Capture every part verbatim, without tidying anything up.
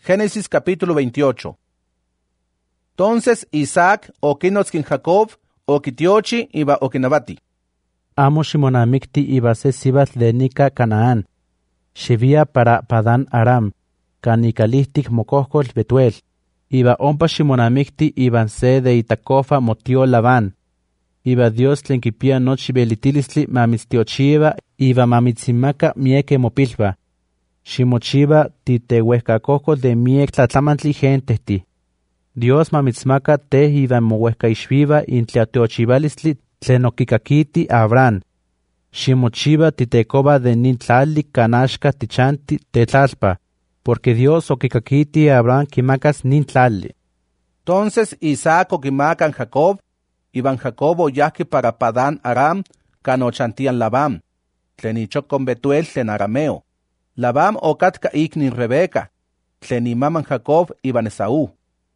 Génesis capítulo veintiocho. Entonces Isaac okinotzkin Jacob, okitiochi iba okinavati. Amo ximonamikti iba se sibatl de nika Canaán. Xivia para Padán Aram, canikalihtik mokohkol Betuel. Iba ompa ximonamikti iban se de Itacofa motio Labán. Iba Dios tlen kipia nochi belitilistli mamitztiochiva iba mamitzimaka mieke mopilva. Ximochiva titeuehkakohkol de miek tlatlamantli gentehti. Dios mamitzmaka te iba mouehkaixviva intliateochivalistli tlen okikakiti Abraham. Ximochiva titekoba de nin tlali kanashka tichanti tetlalpa, porque Dios okikakiti Abraham kimakas nin tlali. Entonces Isaac okimakan Jacob, iban Jacob oyahki para Padán Aram, canochantian Labán, tlen ichokon Betuel tlen arameo. Labán okatka iknin Rebeca, tlen imaman Jacob iban Esaú.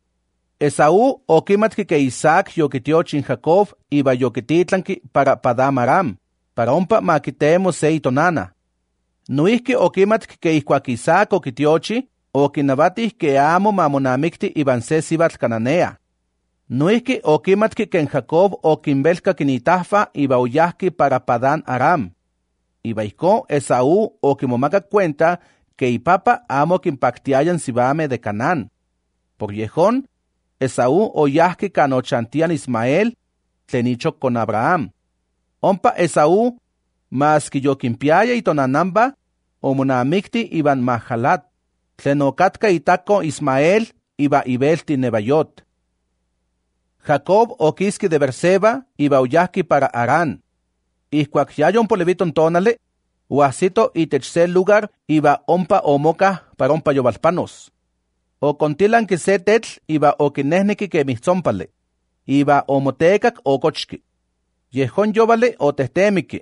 Esaú okimatki que Isaac yokitiochin Jacob iba yokititlanki para Padán Aram, para ompa makitemo se itonana. Noihki okimatki que ihkuak Isaac okitiochi, okinavatih que amo mamonamikti iban se sibatl cananea. Noihki okimatki que en Jacob okinbelka kinitahfa iba oyahki para Padán Aram. Iba ihko Esaú okimomaka cuenta que ipapa amo kinpaktiayan sibame de Canaán. Por yehón, Esaú oyahki canochantian Ismael, tlen ichok con Abraham. Ompa Esaú, mas ki yokimpiaya itonanamba, omonamikti iban Mahalat, tlen okatka itako Ismael iba ibelti Nebayot. Jacob okiski de Berseba iba oyahki para Arán. Ihkuak yayon poleviton tonale, uasito itech se lugar iba ompa omoka para ompa yovalpanos. O contilan que se tetl iba okinehniki que mihtzompale, iba omotekak okochki. Yehon yovale o tehtemiki.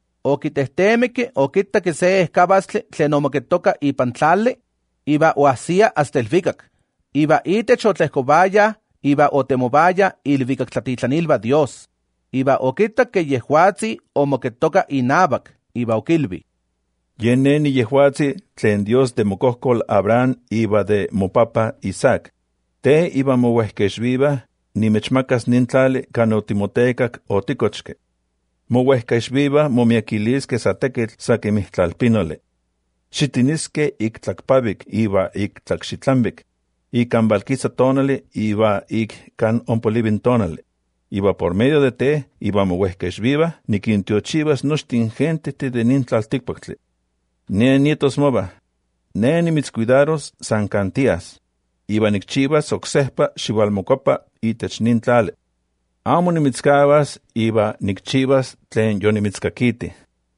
O kitehtemiki o kita que se escabastle tlen omoketoka ipan tlale, iba oasia hasta el vikak. Iba itech otlehkobaya, iba otemobaya ilvikak tlatitlanilba Dios. Iba okita que yehuatzi omoketoka inabak, iba okilbi. Yeneni yehuatzi tlen Dios de mokohkol Abraham iba de mopapa Isaac. Te iba mowehkexviva, nimechmakas nintlali kanotimotekak otikochke. Mowehkexviva momiakilisque satekitl sakimihtlalpinole. Xitiniske ik tlakpavik iba ik tlakxitlambik. Ikan balkitza tonali iba ik kan ompolivin tonali. Iba por medio de te, iba mowehkexviva, nikintiochivas nochtin gente te de nintlaltikpaktli. Ne nietos mova, ne nimitzcuidaros san cantías. Iba nikchivas oksehpa xivalmokopa itech nintlale. Amo nimitzkavas iba nikchivas tlen yo nimitzkakiti.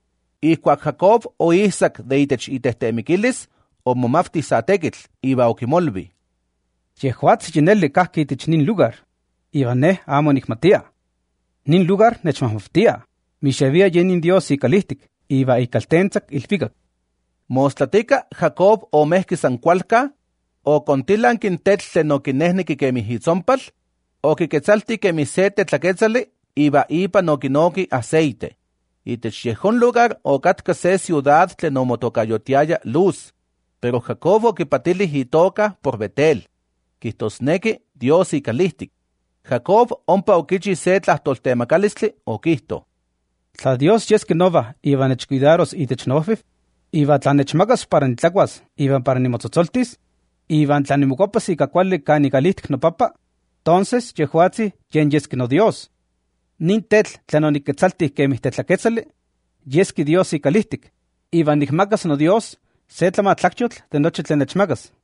Ihkuak Jacob o Isaac de itech itehtemikilis, o momafti satekitl, iba okimolvi. Yehuatzi yineli kahki itech nin lugar, iba neh amo nikmatia. Nin lugar nechmahmaftia, mixevia yenin Dios ikalihtik, iba ikaltentzak ilfikak. Mostlatika Jacob o mehki sankualka, o contilan kintetl tlen okinehniki kemi hitzompal, o kiketzalti kemi se tetlaketzali, iba ipa nokinoki aceite. Itech yehon lugar okatka se ciudad tlen omotokayotiaya Luz, pero Jacob okipatili itoka por Betel, kihtosneki Dios ikalihtik. Jacob ompa okichi se tlahtoltemakalistli okihto. Tla Dios yeski nova iba nechcuidaros itech nohvif, iba tlanechmakas para nitlakuas, iba para nimotzotzoltis, iba tlanimokopas ika kuali kanikalihtik nopapa, entonces yehuatzi yen yeski no Dios. Nin tetl tlen onikketzaltih kemih tetlaketzali, yeski Dios ikalihtik, iba nikmakas no Dios se tlamatlakchotl de nochi tlen nechmakas.